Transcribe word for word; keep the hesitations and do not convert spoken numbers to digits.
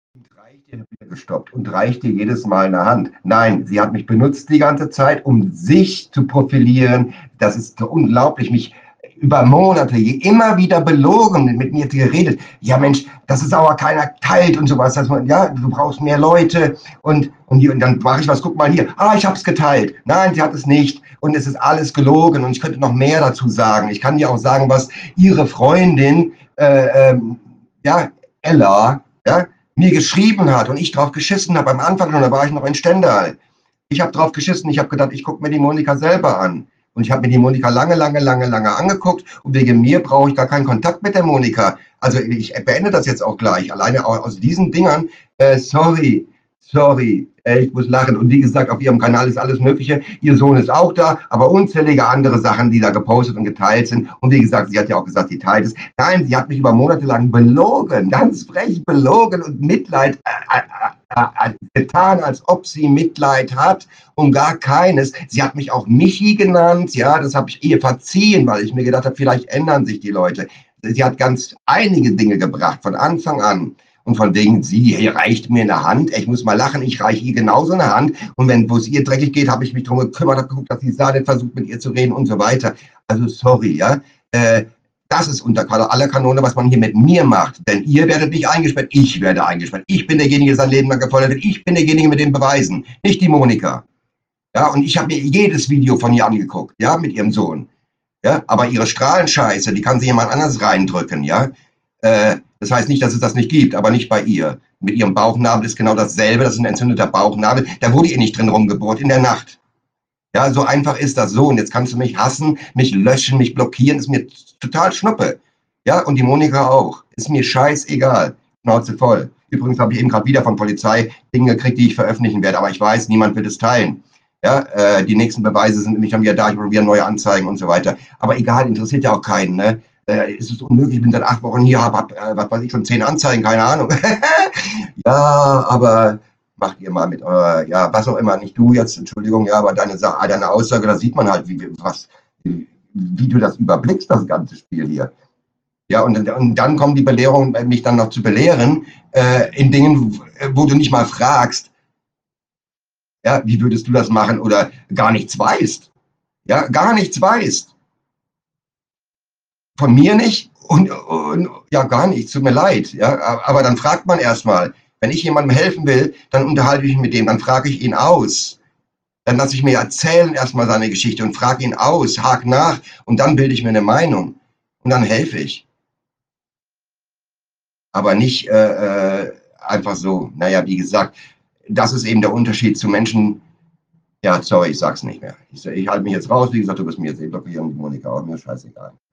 Reicht ihr wieder gestoppt und reicht dir jedes Mal eine Hand. Nein, sie hat mich benutzt die ganze Zeit, um sich zu profilieren. Das ist so unglaublich, mich über Monate immer wieder belogen, mit mir geredet. Ja Mensch, das ist aber keiner teilt und sowas. Dass man, ja, du brauchst mehr Leute und, und, und dann mache ich was, guck mal hier. Ah, ich habe es geteilt. Nein, sie hat es nicht. Und es ist alles gelogen und ich könnte noch mehr dazu sagen. Ich kann dir auch sagen, was ihre Freundin, äh, ähm, ja, Ella, ja, mir geschrieben hat und ich drauf geschissen habe am Anfang schon, da war ich noch in Stendal. Ich habe drauf geschissen, ich habe gedacht, ich gucke mir die Monika selber an. Und ich habe mir die Monika lange, lange, lange, lange angeguckt und wegen mir brauche ich gar keinen Kontakt mit der Monika. Also ich beende das jetzt auch gleich. Alleine aus diesen Dingern, äh, sorry, sorry, äh, ich muss lachen. Und wie gesagt, auf ihrem Kanal ist alles Mögliche. Ihr Sohn ist auch da, aber unzählige andere Sachen, die da gepostet und geteilt sind. Und wie gesagt, sie hat ja auch gesagt, sie teilt es. Nein, sie hat mich über Monate lang belogen, ganz frech belogen und Mitleid äh, äh, äh, getan, als ob sie Mitleid hat und gar keines. Sie hat mich auch Michi genannt, ja, das habe ich ihr verziehen, weil ich mir gedacht habe, vielleicht ändern sich die Leute. Sie hat ganz einige Dinge gebracht von Anfang an. Und von wegen, sie reicht mir eine Hand. Ich muss mal lachen, ich reiche ihr genauso eine Hand. Und wenn wo es ihr dreckig geht, habe ich mich darum gekümmert, habe geguckt, dass sie sah, versucht mit ihr zu reden und so weiter. Also sorry, ja. Äh, das ist unter aller Kanone, was man hier mit mir macht. Denn ihr werdet nicht eingesperrt, ich werde eingesperrt. Ich bin derjenige, der sein Leben lang gefordert wird. Ich bin derjenige mit den Beweisen, nicht die Monika. Ja, und ich habe mir jedes Video von ihr angeguckt, ja, mit ihrem Sohn. Ja, aber ihre Strahlenscheiße, die kann sich jemand anders reindrücken, ja. Äh, das heißt nicht, dass es das nicht gibt, aber nicht bei ihr. Mit ihrem Bauchnabel ist genau dasselbe, das ist ein entzündeter Bauchnabel. Da wurde ihr nicht drin rumgebohrt, in der Nacht. Ja, so einfach ist das so. Und jetzt kannst du mich hassen, mich löschen, mich blockieren, ist mir total Schnuppe. Ja, und die Monika auch. Ist mir scheißegal. Schnauze voll. Übrigens habe ich eben gerade wieder von Polizei Dinge gekriegt, die ich veröffentlichen werde, aber ich weiß, niemand wird es teilen. Ja, äh, die nächsten Beweise sind nämlich dann wieder da, ich probiere neue Anzeigen und so weiter. Aber egal, interessiert ja auch keinen, ne? Äh, es ist unmöglich, ich bin seit acht Wochen hier, habe, hab, äh, was weiß ich, schon zehn Anzeigen, keine Ahnung. Ja, aber macht ihr mal mit eurer, ja, was auch immer, nicht du jetzt, Entschuldigung, ja, aber deine, deine Aussage, da sieht man halt, wie, was, wie, wie du das überblickst, das ganze Spiel hier. Ja, und, und dann kommen die Belehrungen, mich dann noch zu belehren, äh, in Dingen, wo du nicht mal fragst, ja, wie würdest du das machen oder gar nichts weißt. Ja, gar nichts weißt. Von mir nicht und, und ja, gar nichts, tut mir leid. Ja, aber dann fragt man erstmal, wenn ich jemandem helfen will, dann unterhalte ich mich mit dem, dann frage ich ihn aus. Dann lasse ich mir erzählen erstmal seine Geschichte und frage ihn aus, hake nach und dann bilde ich mir eine Meinung und dann helfe ich. Aber nicht äh, äh, einfach so. Naja, wie gesagt, das ist eben der Unterschied zu Menschen. Ja, sorry, ich sag's nicht mehr. Ich, ich halte mich jetzt raus. Wie gesagt, du wirst mir jetzt eh blockieren, Monika, auch mir scheißegal.